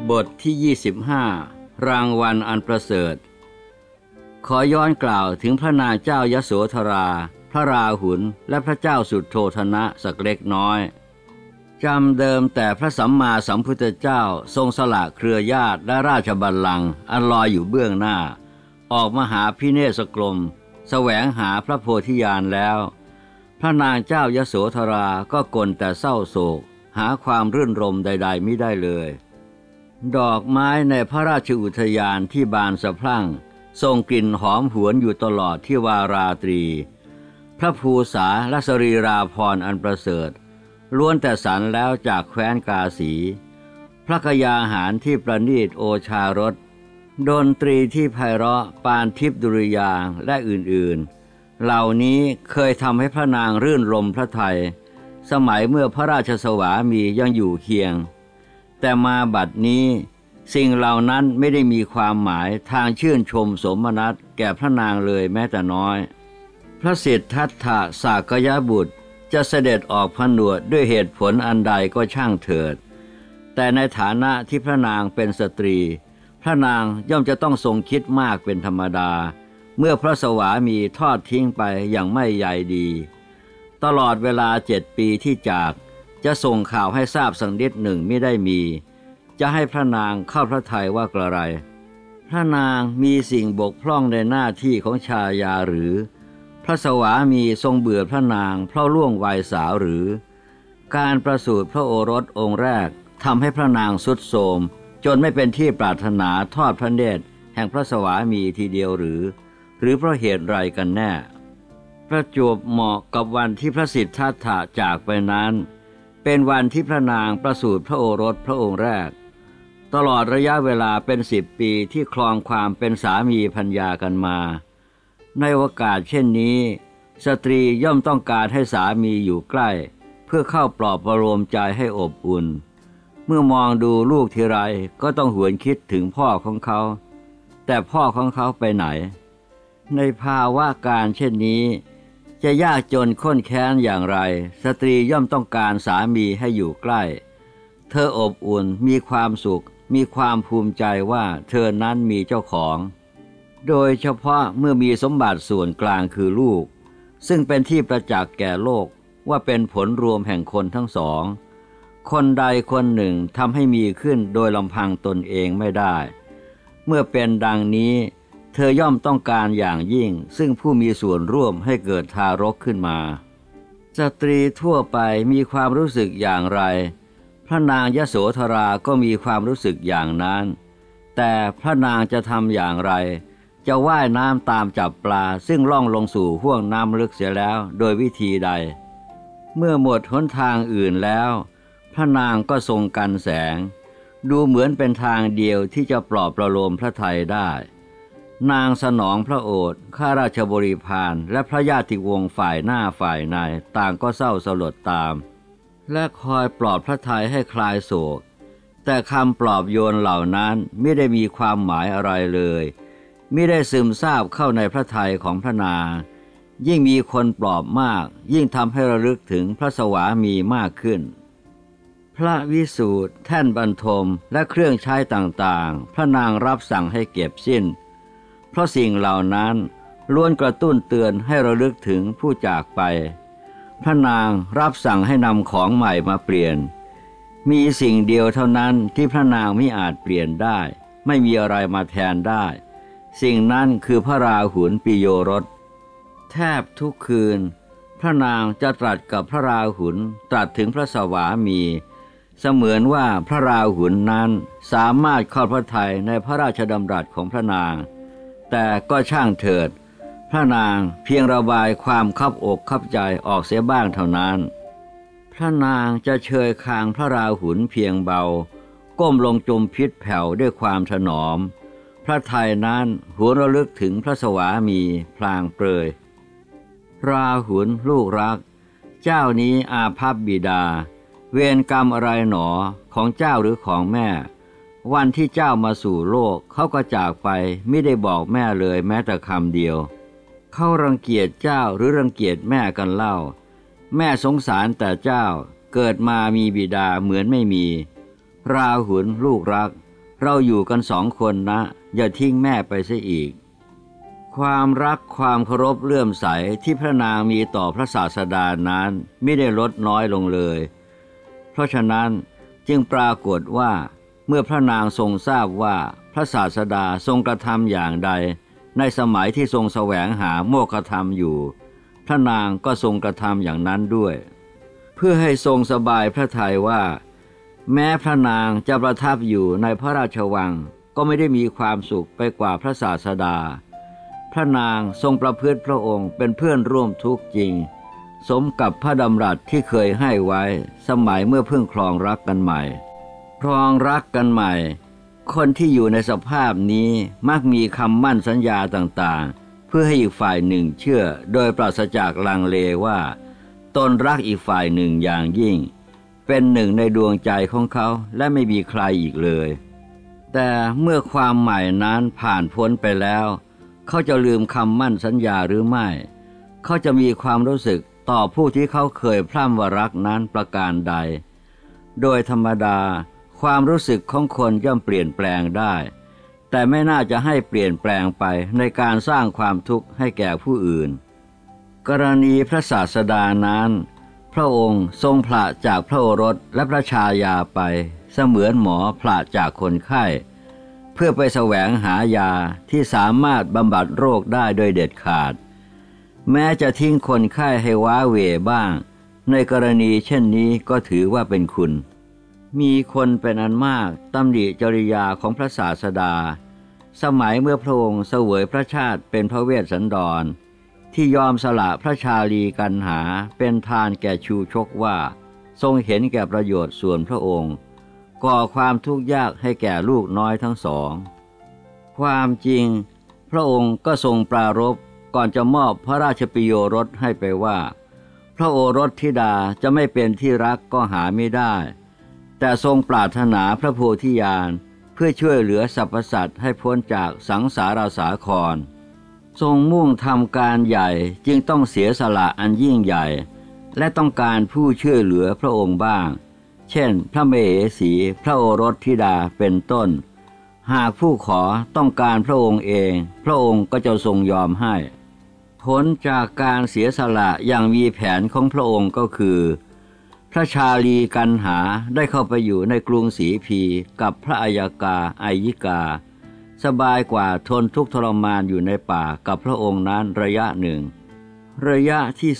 บทที่25รางวัลอันประเสริฐขอย้อนกล่าวถึงพระนางเจ้ายโสธราพระราหุลและพระเจ้าสุโธทนะสักเล็กน้อยจำเดิมแต่พระสัมมาสัมพุทธเจ้าทรงสละเครือญาติและราชบัลลังก์อันลอยอยู่เบื้องหน้าออกมาหาพิเนศกรมแสวงหาพระโพธิญาณแล้วพระนางเจ้ายโสธราก็กลแต่เศร้าโศกหาความรื่นรมใดๆมิได้เลยดอกไม้ในพระราชอุทยานที่บานสะพรั่งส่งกลิ่นหอมหวนอยู่ตลอดที่วาราตรีพระภูษาและสรีราภรณ์อันประเสริฐล้วนแต่สรรแล้วจากแคว้นกาสีพระกยาหารที่ประณีตโอชารสดนตรีที่ไพเราะปานทิพดุริยางค์และอื่นๆเหล่านี้เคยทำให้พระนางรื่นรมพระทัยสมัยเมื่อพระราชสวามียังอยู่เคียงแต่มาบัดนี้สิ่งเหล่านั้นไม่ได้มีความหมายทางชื่นชมสมนัสแก่พระนางเลยแม้แต่น้อยพระสิทธัตถะสากยบุตรจะเสด็จออกผนวดด้วยเหตุผลอันใดก็ช่างเถิดแต่ในฐานะที่พระนางเป็นสตรีพระนางย่อมจะต้องทรงคิดมากเป็นธรรมดาเมื่อพระสวามีทอดทิ้งไปอย่างไม่ใยดีตลอดเวลา7 ปีที่จากจะส่งข่าวให้ทราบสักนิดหนึ่งไม่ได้มีจะให้พระนางเข้าพระทัยว่ากระไรพระนางมีสิ่งบกพร่องในหน้าที่ของชายาหรือพระสวามีทรงเบื่อพระนางเพราะล่วงวัยสาวหรือการประสูติพระโอรสองค์แรกทำให้พระนางทรุดโทรมจนไม่เป็นที่ปรารถนาทอดพระเนตรแห่งพระสวามีทีเดียวหรือเพราะเหตุไรกันแน่ประจวบเหมาะกับวันที่พระสิทธัตถะจากไปนั้นเป็นวันที่พระนางประสูติพระโอรสพระองค์แรกตลอดระยะเวลาเป็น10 ปีที่ครองความเป็นสามีภรรยากันมาในโอกาสเช่นนี้สตรีย่อมต้องการให้สามีอยู่ใกล้เพื่อเข้าปลอบประโลมใจให้อบอุ่นเมื่อมองดูลูกทีไรก็ต้องหวนคิดถึงพ่อของเขาแต่พ่อของเขาไปไหนในภาวะการเช่นนี้จะยากจนข้นแค้นอย่างไรสตรีย่อมต้องการสามีให้อยู่ใกล้เธออบอุ่นมีความสุขมีความภูมิใจว่าเธอนั้นมีเจ้าของโดยเฉพาะเมื่อมีสมบัติส่วนกลางคือลูกซึ่งเป็นที่ประจักษ์แก่โลกว่าเป็นผลรวมแห่งคนทั้งสองคนใดคนหนึ่งทำให้มีขึ้นโดยลำพังตนเองไม่ได้เมื่อเป็นดังนี้เธอย่อมต้องการอย่างยิ่งซึ่งผู้มีส่วนร่วมให้เกิดทารกขึ้นมาสตรีทั่วไปมีความรู้สึกอย่างไรพระนางยโสธราก็มีความรู้สึกอย่างนั้นแต่พระนางจะทำอย่างไรจะว่ายน้ำตามจับปลาซึ่งล่องลงสู่ห้วงน้ำลึกเสียแล้วโดยวิธีใดเมื่อหมดหนทางอื่นแล้วพระนางก็ทรงกันแสงดูเหมือนเป็นทางเดียวที่จะปลอบประโลมพระทัยได้นางสนองพระโอษฐ์ข้าราชบริพารและพระญาติวงศ์ฝ่ายหน้าฝ่ายในต่างก็เศร้าสลดตามและคอยปลอบพระทัยให้คลายโศกแต่คำปลอบโยนเหล่านั้นไม่ได้มีความหมายอะไรเลยไม่ได้ซึมซาบเข้าในพระทัยของพระนางยิ่งมีคนปลอบมากยิ่งทำให้ระลึกถึงพระสวามีมากขึ้นพระวิสูตรแท่นบรรทมและเครื่องใช้ต่างๆพระนางรับสั่งให้เก็บสิ้นเพราะสิ่งเหล่านั้นล้วนกระตุ้นเตือนให้ระลึกถึงผู้จากไปพระนางรับสั่งให้นำของใหม่มาเปลี่ยนมีสิ่งเดียวเท่านั้นที่พระนางไม่อาจเปลี่ยนได้ไม่มีอะไรมาแทนได้สิ่งนั้นคือพระราหุลปิโยรสแทบทุกคืนพระนางจะตรัสกับพระราหุลตรัสถึงพระสวามีเสมือนว่าพระราหุลนั้นสามารถเข้าพระทัยในพระราชดำรัสของพระนางแต่ก็ช่างเถิดพระนางเพียงระบายความคับอกคับใจออกเสียบ้างเท่านั้นพระนางจะเชยคางพระราหุลเพียงเบาก้มลงจมพิษแผ่วด้วยความถนอมพระทัยนั้นหวนระลึกถึงพระสวามีพลางเปรยราหุลลูกรักเจ้านี้อาภัพบิดาเวรกรรมอะไรหนอของเจ้าหรือของแม่วันที่เจ้ามาสู่โลกเขาก็จากไปไม่ได้บอกแม่เลยแม้แต่คำเดียวเขารังเกียจเจ้าหรือรังเกียจแม่กันเล่าแม่สงสารแต่เจ้าเกิดมามีบิดาเหมือนไม่มีราหุลลูกรักเราอยู่กัน2 คนนะ อย่าทิ้งแม่ไปเสียอีกความรักความเคารพเลื่อมใสที่พระนางมีต่อพระศาสดานั้นไม่ได้ลดน้อยลงเลยเพราะฉะนั้นจึงปรากฏว่าเมื่อพระนางทรงทราบว่าพระศาสดาทรงกระทำอย่างใดในสมัยที่ทรงแสวงหาโมฆะธรรมอยู่พระนางก็ทรงกระทำอย่างนั้นด้วยเพื่อให้ทรงสบายพระทัยว่าแม้พระนางจะประทับอยู่ในพระราชวังก็ไม่ได้มีความสุขไปกว่าพระศาสดาพระนางทรงประพฤติพระองค์เป็นเพื่อนร่วมทุกข์จริงสมกับพระดำรัสที่เคยให้ไว้สมัยเมื่อเพิ่งครองรักกันใหม่ครองรักกันใหม่คนที่อยู่ในสภาพนี้มักมีคำมั่นสัญญาต่างๆเพื่อให้อีกฝ่ายหนึ่งเชื่อโดยปราศจากลังเลว่าตนรักอีกฝ่ายหนึ่งอย่างยิ่งเป็นหนึ่งในดวงใจของเขาและไม่มีใครอีกเลยแต่เมื่อความใหม่นั้นผ่านพ้นไปแล้วเขาจะลืมคำมั่นสัญญาหรือไม่เขาจะมีความรู้สึกต่อผู้ที่เขาเคยพร่ำว่ารักนั้นประการใดโดยธรรมดาความรู้สึกของคนย่อมเปลี่ยนแปลงได้แต่ไม่น่าจะให้เปลี่ยนแปลงไปในการสร้างความทุกข์ให้แก่ผู้อื่นกรณีพระศาสดานั้นพระองค์ทรงผละจากพระโอรสและพระชายาไปเสมือนหมอผละจากคนไข้เพื่อไปแสวงหายาที่สามารถบำบัดโรคได้โดยเด็ดขาดแม้จะทิ้งคนไข้ให้ว้าเหวบ้างในกรณีเช่นนี้ก็ถือว่าเป็นคุณมีคนเป็นอันมากตำหนิจริยาของพระศาสดาสมัยเมื่อพระองค์เสวยพระชาติเป็นพระเวสสันดรที่ยอมสละพระชาลีกันหาเป็นทานแก่ชูชกว่าทรงเห็นแก่ประโยชน์ส่วนพระองค์ก่อความทุกข์ยากให้แก่ลูกน้อยทั้งสองความจริงพระองค์ก็ทรงปรารภก่อนจะมอบพระราชปิโยรสให้ไปว่าพระโอรสธิดาจะไม่เป็นที่รักก็หาไม่ได้แต่ทรงปรารถนาพระโพธิญาณเพื่อช่วยเหลือสรรพสัตว์ให้พ้นจากสังสารสาครทรงมุ่งทำการใหญ่จึงต้องเสียสละอันยิ่งใหญ่และต้องการผู้ช่วยเหลือพระองค์บ้างเช่นพระมเหสีพระโอรสธิดาเป็นต้นหากผู้ขอต้องการพระองค์เองพระองค์ก็จะทรงยอมให้ผลจากการเสียสละอย่างมีแผนของพระองค์ก็คือพระชาลีกันหาได้เข้าไปอยู่ในกรุงศรีพีกับพระอัยกาอัยยิกาสบายกว่าทนทุกข์ทรมานอยู่ในป่ากับพระองค์นั้นระยะหนึ่งระยะที่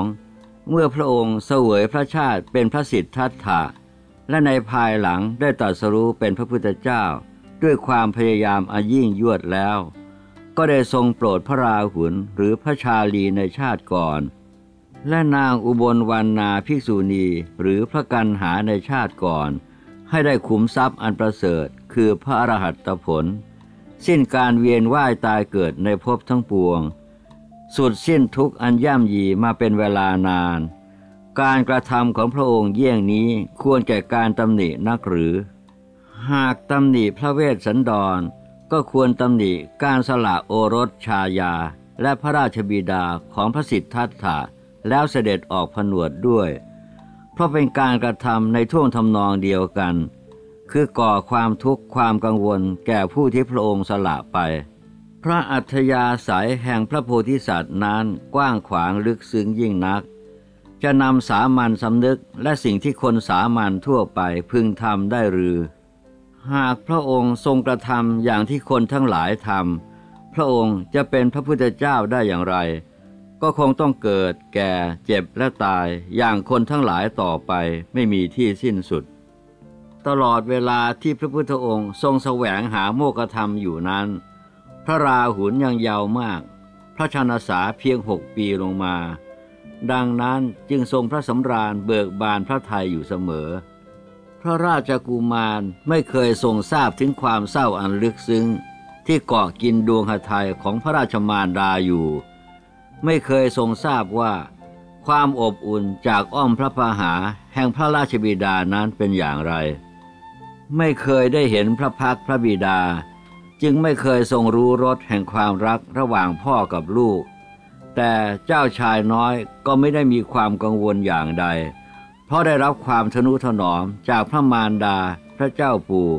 2เมื่อพระองค์เสวยพระชาติเป็นพระสิทธัตถะและในภายหลังได้ตรัสรู้เป็นพระพุทธเจ้าด้วยความพยายามอันยิ่งยวดแล้วก็ได้ทรงโปรดพระราหุลหรือพระชาลีในชาติก่อนและนางอุบลวรรณาภิกษุณีหรือพระกันหาในชาติก่อนให้ได้ขุมทรัพย์อันประเสริฐคือพระอรหัตผลสิ้นการเวียนว่ายตายเกิดในภพทั้งปวงสุดสิ้นทุกข์อันย่ำยีมาเป็นเวลานานการกระทำของพระองค์เยี่ยงนี้ควรแก่การตำหนินักหรือหากตำหนิพระเวสสันดรก็ควรตำหนิการสละโอรสชายาและพระราชบิดาของพระสิทธัตถะแล้วเสด็จออกผนวดด้วยเพราะเป็นการกระทำในท่วงทำนองเดียวกันคือก่อความทุกข์ความกังวลแก่ผู้ที่พระองค์สละไปพระอัธยาศัยแห่งพระโพธิสัตว์นั้นกว้างขวางลึกซึ้งยิ่งนักจะนำสามัญสำนึกและสิ่งที่คนสามัญทั่วไปพึงทำได้หรือหากพระองค์ทรงกระทำอย่างที่คนทั้งหลายทำพระองค์จะเป็นพระพุทธเจ้าได้อย่างไรก็คงต้องเกิดแก่เจ็บและตายอย่างคนทั้งหลายต่อไปไม่มีที่สิ้นสุดตลอดเวลาที่พระพุทธองค์ทรงแสวงหาโมฆะธรรมอยู่นั้นพระราหุลยังเยาว์มากพระชนสาเพียง6 ปีลงมาดังนั้นจึงทรงพระสำราญเบิกบานพระทัยอยู่เสมอพระราชกุมารไม่เคยทรงทราบถึงความเศร้าอันลึกซึ้งที่เกาะกินดวงหทัยของพระราชมารดาอยู่ไม่เคยทรงทราบว่าความอบอุ่นจากอ้อมพระพหาแห่งพระราชบิดานั้นเป็นอย่างไรไม่เคยได้เห็นพระพักตร์พระบิดาจึงไม่เคยทรงรู้รสแห่งความรักระหว่างพ่อกับลูกแต่เจ้าชายน้อยก็ไม่ได้มีความกังวลอย่างใดเพราะได้รับความทนุถนอมจากพระมารดาพระเจ้าปู่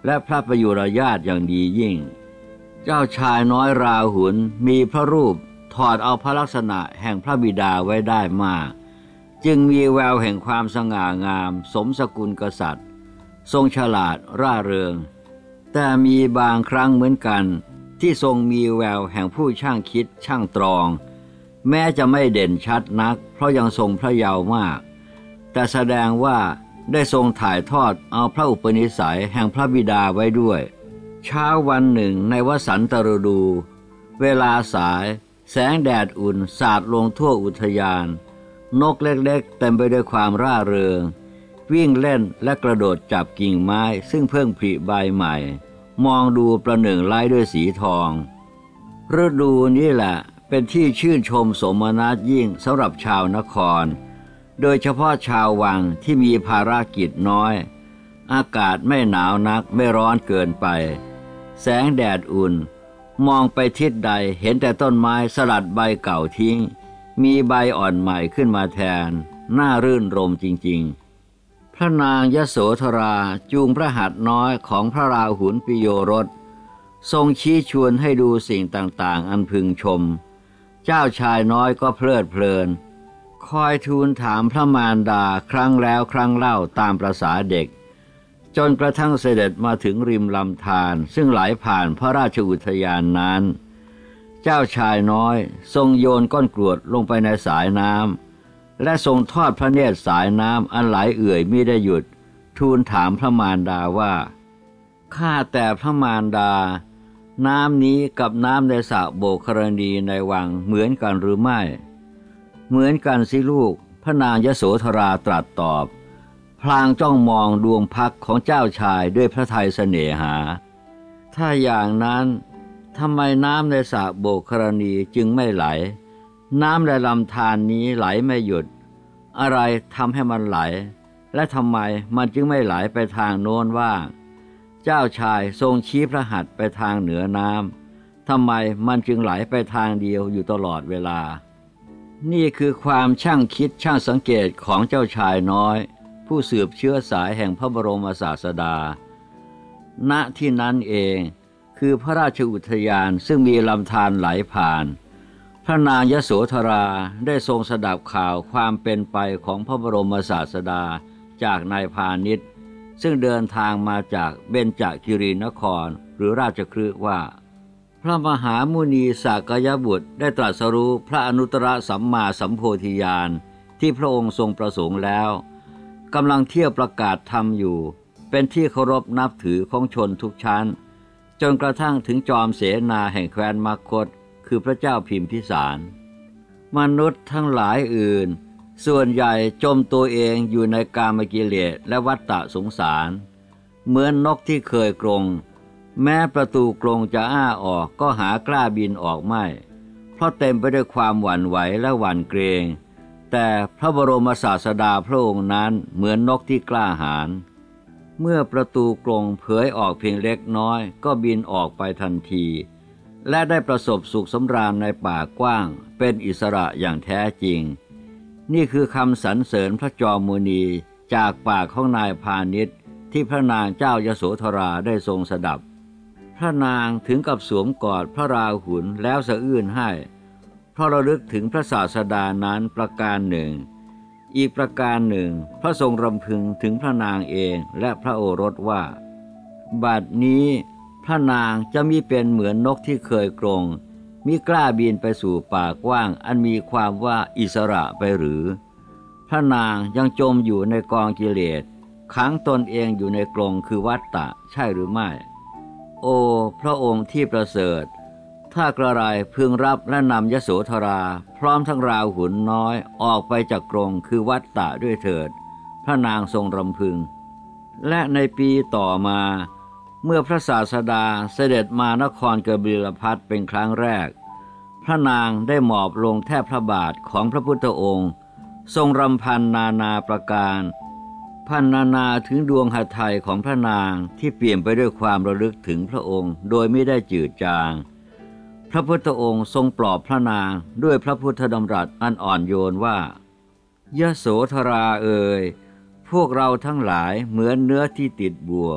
และพระประยุรญาติอย่างดียิ่งเจ้าชายน้อยราหุลมีพระรูปถอดเอาพระลักษณะแห่งพระบิดาไว้ได้มากจึงมีแววแห่งความสง่างามสมสกุลกษัตริย์ทรงฉลาดร่าเริงแต่มีบางครั้งเหมือนกันที่ทรงมีแววแห่งผู้ช่างคิดช่างตรองแม้จะไม่เด่นชัดนักเพราะยังทรงพระเยาว์มากแต่แสดงว่าได้ทรงถ่ายทอดเอาพระอุปนิสัยแห่งพระบิดาไว้ด้วยเช้าวันหนึ่งในวสันตฤดูเวลาสายแสงแดดอุ่นสาดลงทั่วอุทยานนกเล็กๆเต็มไปด้วยความร่าเริงวิ่งเล่นและกระโดดจับกิ่งไม้ซึ่งเพิ่งผลิใบใหม่มองดูประหนึ่งไล้ด้วยสีทองฤดูนี้แหละเป็นที่ชื่นชมสมนัสยิ่งสำหรับชาวนครโดยเฉพาะชาววังที่มีภารกิจน้อยอากาศไม่หนาวนักไม่ร้อนเกินไปแสงแดดอุ่นมองไปทิศใดเห็นแต่ต้นไม้สลัดใบเก่าทิ้งมีใบอ่อนใหม่ขึ้นมาแทนน่ารื่นรมจริงๆพระนางยโสธราจูงพระหัตถ์น้อยของพระราหุลปิโยรสทรงชี้ชวนให้ดูสิ่งต่างๆอันพึงชมเจ้าชายน้อยก็เพลิดเพลินคอยทูลถามพระมารดาครั้งแล้วครั้งเล่าตามประสาเด็กจนกระทั่งเสด็จมาถึงริมลำธารซึ่งไหลผ่านพระราชอุทยานนั้นเจ้าชายน้อยทรงโยนก้อนกรวดลงไปในสายน้ำและทรงทอดพระเนตรสายน้ำอันไหลเอื่อยมิได้หยุดทูลถามพระมารดาว่าข้าแต่พระมารดาน้ำนี้กับน้ำในสระโบกครณีในวังเหมือนกันหรือไม่เหมือนกันสิลูกพระนางยโสธราตรัสตอบพลางจ้องมองดวงพักของเจ้าชายด้วยพระทัยเสน่หาถ้าอย่างนั้นทำไมน้ำในสระโบกครณีจึงไม่ไหลน้ำในลำธารนี้ไหลไม่หยุดอะไรทำให้มันไหลและทำไมมันจึงไม่ไหลไปทางโน้นว่างเจ้าชายทรงชี้พระหัตถ์ไปทางเหนือน้ำทำไมมันจึงไหลไปทางเดียวอยู่ตลอดเวลานี่คือความช่างคิดช่างสังเกตของเจ้าชายน้อยผู้สืบเชื้อสายแห่งพระบรมศาสดาณที่นั้นเองคือพระราชอุทยานซึ่งมีลำธารไหลผ่านพระนางยโสธราได้ทรงสดับข่าวความเป็นไปของพระบรมศาสดาจากนายพาณิชย์ซึ่งเดินทางมาจากเบญจคิรีนครหรือราชคฤห์ว่าพระมหามุนีสากยบุตรได้ตรัสรู้พระอนุตตรสัมมาสัมโพธิญาณที่พระองค์ทรงประสงค์แล้วกำลังเที่ยวประกาศธรรมอยู่เป็นที่เคารพนับถือของชนทุกชั้นจนกระทั่งถึงจอมเสนาแห่งแคว้นมคธคือพระเจ้าพิมพิสารมนุษย์ทั้งหลายอื่นส่วนใหญ่จมตัวเองอยู่ในกามกิเลสและวัฏฏะสงสารเหมือนนกที่เคยกรงแม้ประตูกรงจะอ้าออกก็หากล้าบินออกไม่เพราะเต็มไปด้วยความหวั่นไหวและหวั่นเกรงแต่พระบรมศาสดาพระองค์นั้นเหมือนนกที่กล้าหาญเมื่อประตูกรงเผยออกเพียงเล็กน้อยก็บินออกไปทันทีและได้ประสบสุขสำราญในป่ากว้างเป็นอิสระอย่างแท้จริงนี่คือคำสรรเสริญพระจอมมุนีจากปากของนายพาณิชย์ที่พระนางเจ้ายโสธราได้ทรงสดับพระนางถึงกับสวมกอดพระราหุลแล้วสะอื้นให้เพราะระลึกถึงพระศาสดานั้นประการหนึ่งอีกประการหนึ่งพระทรงรำพึงถึงพระนางเองและพระโอรสว่าบัดนี้พระนางจะมิเป็นเหมือนนกที่เคยกรงมิกล้าบินไปสู่ป่ากว้างอันมีความว่าอิสระไปหรือพระนางยังจมอยู่ในกองกิเลสขังตนเองอยู่ในกรงคือวัฏฏะใช่หรือไม่โอ้พระองค์ที่ประเสริฐถ้ากระไรพึงรับและนำยโสธราพร้อมทั้งราหุลน้อยออกไปจากกรงคือวัฏฏะด้วยเถิดพระนางทรงรำพึงและในปีต่อมาเมื่อพระศาสดาเสด็จมานครกบิลพัสเป็นครั้งแรกพระนางได้หมอบลงแทบพระบาทของพระพุทธองค์ทรงรำพันนานาประการพรรณนาถึงดวงหทัยของพระนางที่เปี่ยมไปด้วยความระลึกถึงพระองค์โดยไม่ได้จืดจางพระพุทธองค์ทรงปลอบพระนางด้วยพระพุทธดำรัสอันอ่อนโยนว่ายโสธราเอ๋ยพวกเราทั้งหลายเหมือนเนื้อที่ติดบ่วง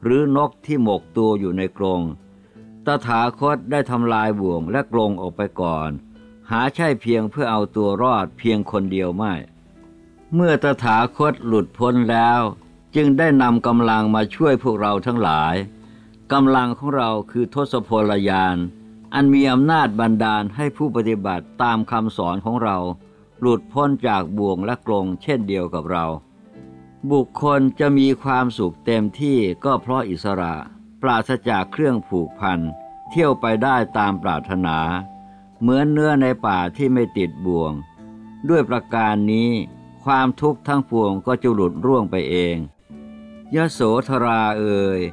หรือนกที่หมกตัวอยู่ในกรงตถาคตได้ทำลายบ่วงและกรงออกไปก่อนหาใช่เพียงเพื่อเอาตัวรอดเพียงคนเดียวไม่เมื่อตถาคตหลุดพ้นแล้วจึงได้นำกำลังมาช่วยพวกเราทั้งหลายกำลังของเราคือทศพลญาณอันมีอำนาจบันดาลให้ผู้ปฏิบัติตามคำสอนของเราหลุดพ้นจากบ่วงและกรงเช่นเดียวกับเราบุคคลจะมีความสุขเต็มที่ก็เพราะอิสระปราศจากเครื่องผูกพันเที่ยวไปได้ตามปรารถนาเหมือนเนื้อในป่าที่ไม่ติดบ่วงด้วยประการนี้ความทุกข์ทั้งปวงก็จะหลุดร่วงไปเองยโสธราเอ่ย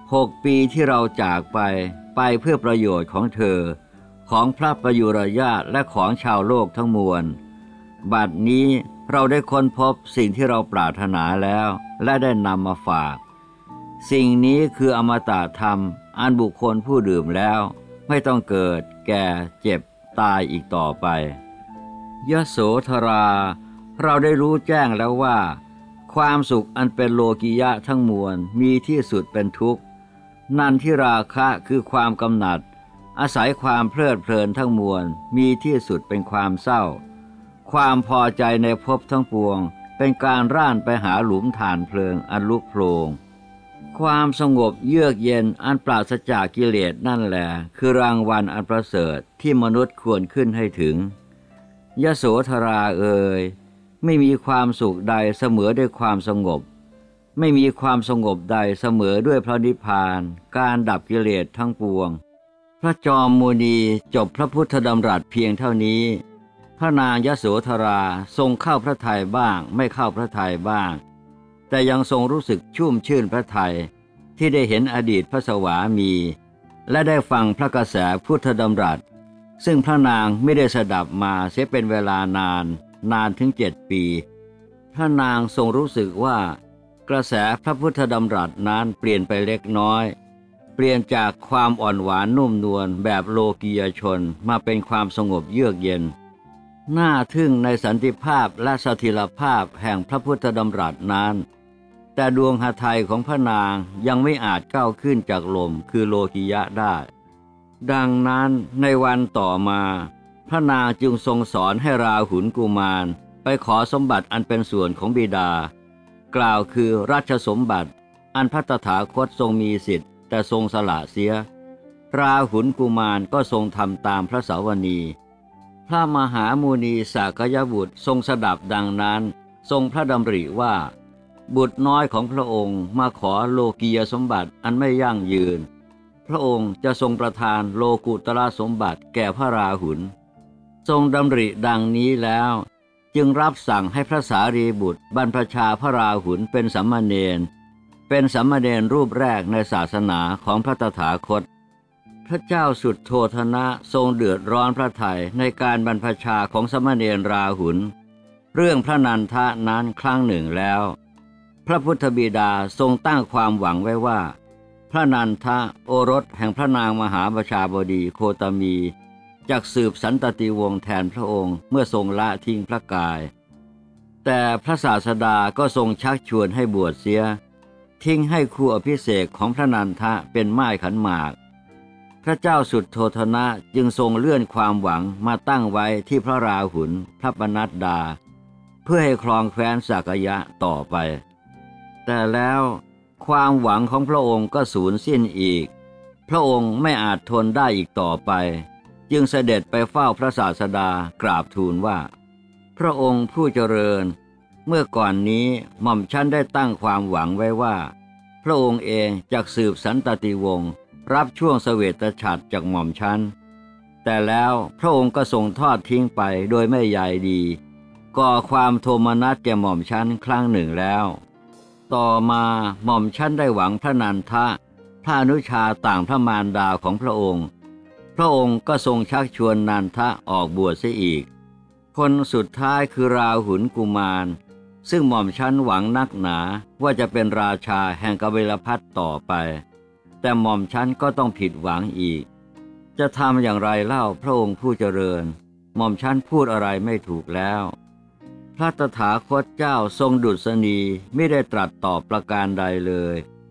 6 ปีที่เราจากไปเพื่อประโยชน์ของเธอของพระประยุรญาติและของชาวโลกทั้งมวลบัดนี้เราได้ค้นพบสิ่งที่เราปรารถนาแล้วและได้นำมาฝากสิ่งนี้คืออมตะธรรมอันบุคคลผู้ดื่มแล้วไม่ต้องเกิดแก่เจ็บตายอีกต่อไปยโสธราเราได้รู้แจ้งแล้วว่าความสุขอันเป็นโลกิยะทั้งมวลมีที่สุดเป็นทุกข์นันทิราคะคือความกำหนัดอาศัยความเพลิดเพลินทั้งมวลมีที่สุดเป็นความเศร้าความพอใจในภพทั้งปวงเป็นการร่านไปหาหลุมฐานเพลิงอันลุกโผลงความสงบเยือกเย็นอันปราศจากกิเลสนั่นแหละคือรางวัลอันประเสริฐที่มนุษย์ควรขึ้นให้ถึงยโสธราเอ่ยไม่มีความสุขใดเสมอด้วยความสงบไม่มีความสงบใดเสมอด้วยพระนิพพานการดับกิเลสทั้งปวงพระจอมมุนีจบพระพุทธดำรัสเพียงเท่านี้พระนางยโสธราทรงเข้าพระทัยบ้างไม่เข้าพระทัยบ้างแต่ยังทรงรู้สึกชุ่มชื่นพระทัยที่ได้เห็นอดีตพระสวามีและได้ฟังพระกระแสพุทธดำรัสซึ่งพระนางไม่ได้สดับมาเสียเป็นเวลานานถึง7 ปีพระนางทรงรู้สึกว่ากระแสพระพุทธดำรัสนั้นเปลี่ยนไปเล็กน้อยเปลี่ยนจากความอ่อนหวานนุ่มนวลแบบโลกียชนมาเป็นความสงบเยือกเย็นน่าทึ่งในสันติภาพและสถิรภาพแห่งพระพุทธดำรัสนั้นแต่ดวงหทัยของพระนางยังไม่อาจก้าวขึ้นจากลมคือโลกิยะได้ดังนั้นในวันต่อมาพระนางจึงทรงสอนให้ราหุลกุมารไปขอสมบัติอันเป็นส่วนของบิดากล่าวคือราชสมบัติอันพระตถาคตทรงมีสิทธิ์แต่ทรงสละเสียราหุลกุมารก็ทรงทำตามพระสาวนีพระมหามุนีสากยบุตรทรงสดับดังนั้นทรงพระดำริว่าบุตรน้อยของพระองค์มาขอโลกียสมบัติอันไม่ยั่งยืนพระองค์จะทรงประทานโลกุตระสมบัติแก่พระราหุลทรงดำริดังนี้แล้วจึงรับสั่งให้พระสารีบุตรบรรพชาพระราหุลเป็นสามเณรรูปแรกในศาสนาของพระตถาคตพระเจ้าสุดโทธนะทรงเดือดร้อนพระทัยในการบรรพชาของสามเณรราหุลเรื่องพระนันทะนั้นครั้งหนึ่งแล้วพระพุทธบิดาทรงตั้งความหวังไว้ว่าพระนันทะโอรสแห่งพระนางมหาประชาบดีโคตมีจักสืบสันตติวงศ์แทนพระองค์เมื่อทรงละทิ้งพระกายแต่พระศาสดาก็ทรงชักชวนให้บวชเสียทิ้งให้คู่อภิเษกของพระนันทะเป็นม่ายขันหมากพระเจ้าสุดโทธนะจึงทรงเลื่อนความหวังมาตั้งไว้ที่พระราหุลพระปนัดดาเพื่อให้ครองแคว้นสักยะต่อไปแต่แล้วความหวังของพระองค์ก็สูญสิ้นอีกพระองค์ไม่อาจทนได้อีกต่อไปจึงเสด็จไปเฝ้าพระศาสดากราบทูลว่าพระองค์ผู้เจริญเมื่อก่อนนี้หม่อมฉันได้ตั้งความหวังไว้ว่าพระองค์เองจักสืบสันตติวงศ์รับช่วงเสวตฉัตรจากหม่อมฉันแต่แล้วพระองค์ก็ทรงทอดทิ้งไปโดยไม่ใยดีก่อความโทมนัสแก่หม่อมฉันครั้งหนึ่งแล้วต่อมาหม่อมฉันได้หวังพระนันทะพระอนุชาต่างพระมารดาของพระองค์ก็ทรงชักชวนนันทะออกบวชเสียอีกคนสุดท้ายคือราหุลกุมารซึ่งหม่อมฉันหวังนักหนาว่าจะเป็นราชาแห่งกบิลพัสต่อไปแต่หม่อมฉันก็ต้องผิดหวังอีกจะทำอย่างไรเล่าพระองค์ผู้เจริญหม่อมฉันพูดอะไรไม่ถูกแล้วพระตถาคตเจ้าทรงดุษณีไม่ได้ตรัสตอบประการใดเลย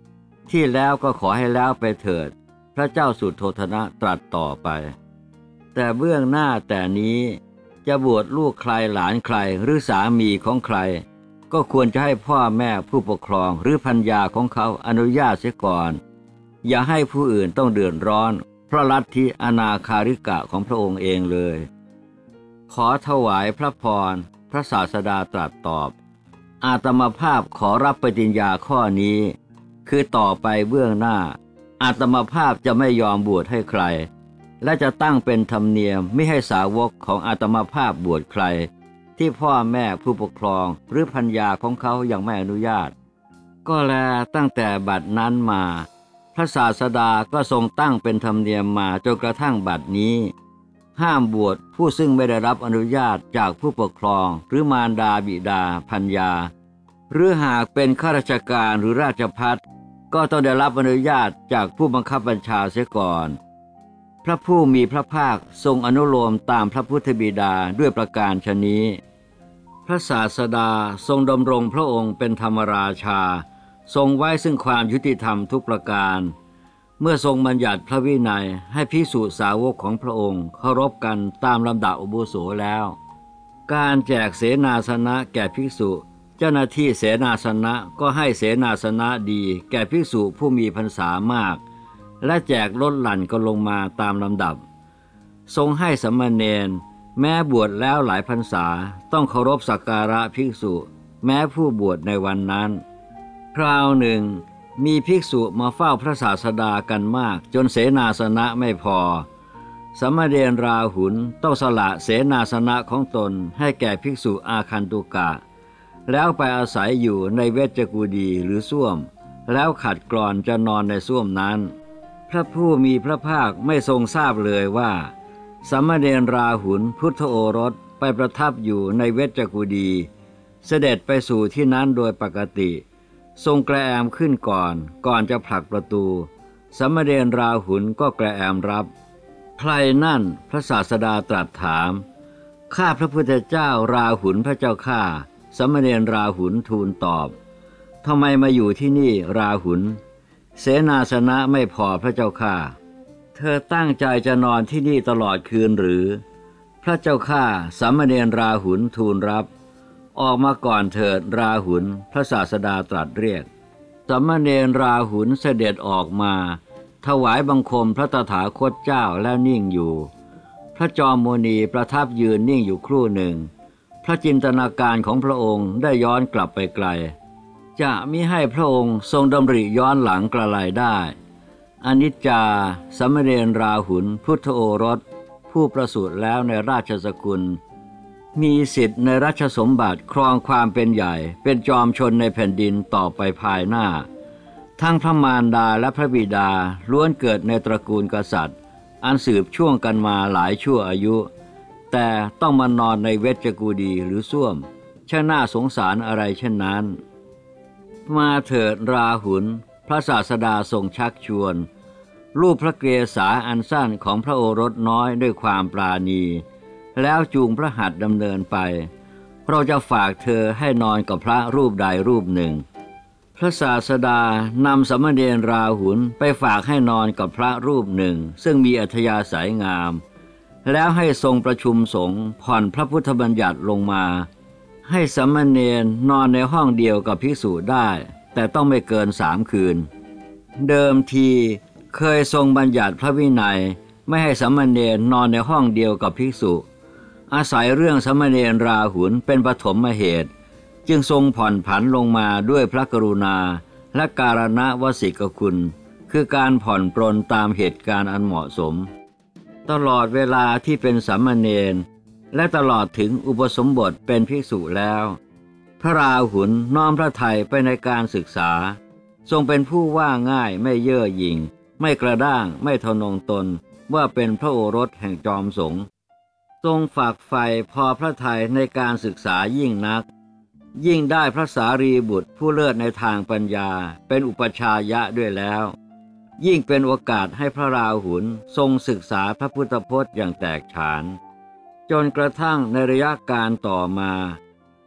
ที่แล้วก็ขอให้แล้วไปเถิดพระเจ้าสุโธทนะตรัสต่อไปแต่เบื้องหน้าแต่นี้จะบวชลูกใครหลานใครหรือสามีของใครก็ควรจะให้พ่อแม่ผู้ปกครองหรือภรรยาของเขาอนุญาตเสียก่อนอย่าให้ผู้อื่นต้องเดือดร้อนเพราะลัทธิอนาคาริกะของพระองค์เองเลยขอถวายพระพรพระศาสดาตรัสตอบอาตมาภาพขอรับปฏิญญาข้อนี้คือต่อไปเบื้องหน้าอาตมาภาพจะไม่ยอมบวชให้ใครและจะตั้งเป็นธรรมเนียมไม่ให้สาวกของอาตมาภาพบวชใครที่พ่อแม่ผู้ปกครองหรือภรรยาของเขายังไม่อนุญาตก็แลตั้งแต่บัดนั้นมาพระศาสดาก็ทรงตั้งเป็นธรรมเนียมมาจนกระทั่งบัดนี้ห้ามบวชผู้ซึ่งไม่ได้รับอนุญาตจากผู้ปกครองหรือมารดาบิดาภรรยาหรือหากเป็นข้าราชการหรือราชภัฏก็ต้องได้รับอนุญาตจากผู้บังคับบัญชาเสียก่อนพระผู้มีพระภาคทรงอนุโลมตามพระพุทธบิดาด้วยประการฉะนี้พระศาสดาทรงดำรงพระองค์เป็นธรรมราชาทรงไว้ซึ่งความยุติธรรมทุกประการเมื่อทรงบัญญัติพระวินัยให้ภิกษุสาวกของพระองค์เคารพกันตามลำดับอาวุโสแล้วการแจกเสนาสนะแก่ภิกษุเจ้าหน้าที่เสนาสนะก็ให้เสนาสนะดีแก่ภิกษุผู้มีพรรษามากและแจกลดหลั่นก็ลงมาตามลำดับทรงให้สมณเณรแม้บวชแล้วหลายพรรษาต้องเคารพสักการะภิกษุแม้ผู้บวชในวันนั้นคราวหนึ่งมีภิกษุมาเฝ้าพระศาสดากันมากจนเสนาสนะไม่พอสมณเณรราหุลต้องสละเสนาสนะของตนให้แก่ภิกษุอาคันตุกะแล้วไปอาศัยอยู่ในเวชกุฎีหรือส้วมแล้วขัดกลอนจะนอนในส้วมนั้นพระผู้มีพระภาคไม่ทรงทราบเลยว่าสมณเณรราหุลพุทธโอรสไปประทับอยู่ในเวชกุฎีเสด็จไปสู่ที่นั้นโดยปกติทรงกระแอมขึ้นก่อนจะผลักประตูสมณเณรราหุลก็กระแอมรับใครนั่นพระศาสดาตรัสถามข้าพระพุทธเจ้าราหุลพระเจ้าข้าสมณเณรราหุลทูลตอบทำไมมาอยู่ที่นี่ราหุลเสนาสนะไม่พอพระเจ้าข้าเธอตั้งใจจะนอนที่นี่ตลอดคืนหรือพระเจ้าข้าสมณเณรราหุลทูลรับออกมาก่อนเถิดราหุลพระศาสดาตรัสเรียกสมณเณรราหุลเสด็จออกมาถวายบังคมพระตถาคตเจ้าแล้วนิ่งอยู่พระจอมโมนีประทับยืนนิ่งอยู่ครู่หนึ่งพระจินตนาการของพระองค์ได้ย้อนกลับไปไกลจะมิให้พระองค์ทรงดำริย้อนหลังกระไรได้อนิจจาสมณเณรราหุลพุทธโอรสผู้ประสูติแล้วในราชสกุลมีสิทธิ์ในราชสมบัติครองความเป็นใหญ่เป็นจอมชนในแผ่นดินต่อไปภายหน้าทั้งพระมารดาและพระบิดาล้วนเกิดในตระกูลกษัตริย์อันสืบช่วงกันมาหลายชั่วอายุแต่ต้องมานอนในเวชกุฎีหรือส้วมช่างน่าสงสารอะไรเช่นนั้นมาเถิดราหุลพระศาสดาทรงชักชวนรูปพระเกศาอันสั้นของพระโอรสน้อยด้วยความปราณีแล้วจูงพระหัตถ์ดำเนินไปเราจะฝากเธอให้นอนกับพระรูปใดรูปหนึ่งพระศาสดานำสมณเณรราหุลไปฝากให้นอนกับพระรูปหนึ่งซึ่งมีอัธยาศัยงามแล้วให้ทรงประชุมสงฆ์ผ่อนพระพุทธบัญญัติลงมาให้สมณเณรนอนในห้องเดียวกับภิกษุได้แต่ต้องไม่เกิน3 คืนเดิมทีเคยทรงบัญญัติพระวินัยไม่ให้สมณเณรนอนในห้องเดียวกับภิกษุอาศัยเรื่องสมณเณรราหุลเป็นปฐมเหตุจึงทรงผ่อนผันลงมาด้วยพระกรุณาและการณวสิกคุณคือการผ่อนปรนตามเหตุการณ์อันเหมาะสมตลอดเวลาที่เป็นสามเณรและตลอดถึงอุปสมบทเป็นภิกษุแล้วพระราหุลน้อมพระทัยไปในการศึกษาทรงเป็นผู้ว่าง่ายไม่เย่อหยิ่งไม่กระด้างไม่ทะนงตนว่าเป็นพระโอรสแห่งจอมสงฆ์ทรงฝากใฝ่พอพระทัยในการศึกษายิ่งนักยิ่งได้พระสารีบุตรผู้เลิศในทางปัญญาเป็นอุปชายะด้วยแล้วยิ่งเป็นโอกาสให้พระราหุลทรงศึกษาพระพุทธพจน์อย่างแตกฉานจนกระทั่งในระยะการต่อมา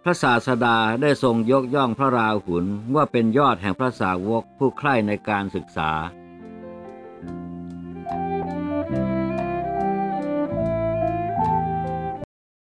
พระศาสดาได้ทรงยกย่องพระราหุลว่าเป็นยอดแห่งพระสาวกผู้ใคร่ในการศึกษา